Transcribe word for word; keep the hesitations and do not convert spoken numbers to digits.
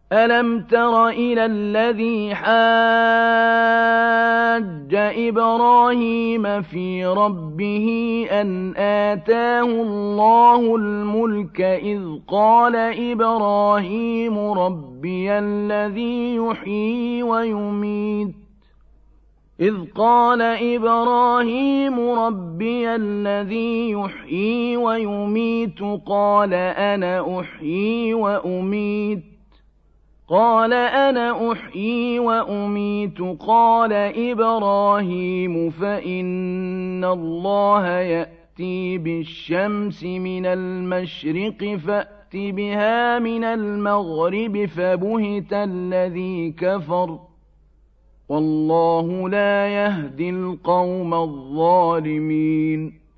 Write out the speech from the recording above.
أَلَمْ تَرَ إِلَى الَّذِي حَاجَّ إِبْرَاهِيمَ فِي رَبِّهِ أَنْ آتَاهُ اللَّهُ الْمُلْكَ إِذْ قَالَ إِبْرَاهِيمُ رَبِّيَ الَّذِي يُحْيِي وَيُمِيتُ إذ قال إبراهيم ربي الذي يحيي ويميت قال أنا أحيي وأميت قال أنا أحيي وأميت قال إبراهيم فإن الله يأتي بالشمس من المشرق فأت بها من المغرب فبهت الذي كفر والله لا يهدي القوم الظالمين